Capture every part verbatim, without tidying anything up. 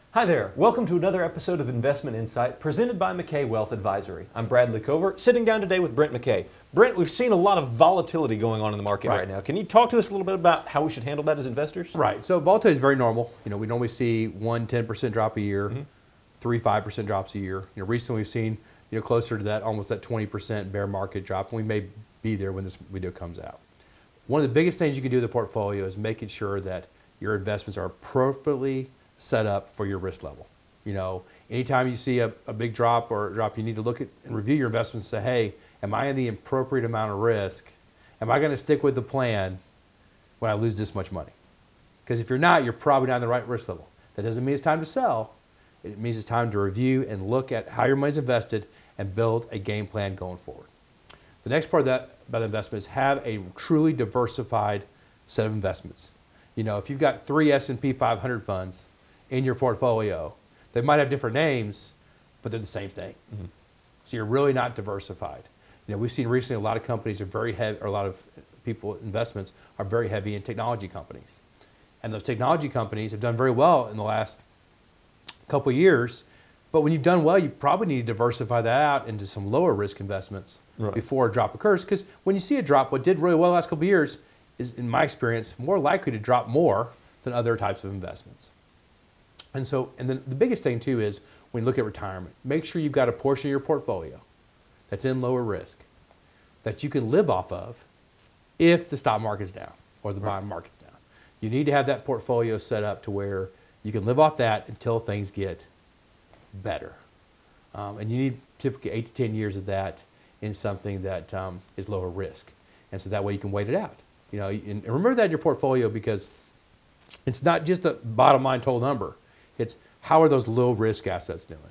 Hi there. Welcome to another episode of Investment Insight presented by McKay Wealth Advisory. I'm Bradley Covert, sitting down today with Brent McKay. Brent, we've seen a lot of volatility going on in the market right. right now. Can you talk to us a little bit about how we should handle that as investors? Right. So volatility is very normal. You know, we normally see one ten percent drop a year, mm-hmm. three five percent drops a year. You know, recently we've seen you know closer to that, almost that twenty percent bear market drop, and we may be there when this video comes out. One of the biggest things you can do with the portfolio is making sure that your investments are appropriately set up for your risk level. You know, anytime you see a, a big drop or a drop, you need to look at and review your investments and say, hey, am I in the appropriate amount of risk? Am I going to stick with the plan when I lose this much money? Because if you're not, you're probably not in the right risk level. That doesn't mean it's time to sell. It means it's time to review and look at how your money's invested and build a game plan going forward. The next part of that about investment is have a truly diversified set of investments. You know, if you've got three S and P five hundred funds in your portfolio, they might have different names, but they're the same thing. Mm-hmm. So you're really not diversified. You know, we've seen recently a lot of companies are very heavy, or a lot of people investments are very heavy in technology companies. And those technology companies have done very well in the last couple of years, but when you've done well, you probably need to diversify that out into some lower risk investments right. before a drop occurs. Because when you see a drop, what did really well the last couple of years is, in my experience, more likely to drop more than other types of investments. And so, and then the biggest thing too is when you look at retirement, make sure you've got a portion of your portfolio that's in lower risk that you can live off of if the stock market's down or the right. bond market's down. You need to have that portfolio set up to where you can live off that until things get better. Um, and you need typically eight to ten years of that in something that um, is lower risk. And so that way you can wait it out. You know, and remember that in your portfolio, because it's not just the bottom line total number. It's how are those low risk assets doing?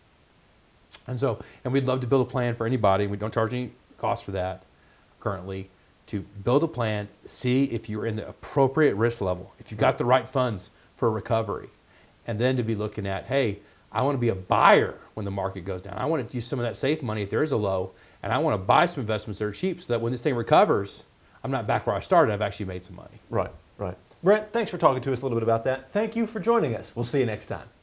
And so, and we'd love to build a plan for anybody. We don't charge any cost for that currently, to build a plan, see if you're in the appropriate risk level, if you've got the right funds for recovery, and then to be looking at, hey, I want to be a buyer when the market goes down. I want to use some of that safe money if there is a low, and I want to buy some investments that are cheap so that when this thing recovers, I'm not back where I started, I've actually made some money. Right, right. Brent, thanks for talking to us a little bit about that. Thank you for joining us. We'll see you next time.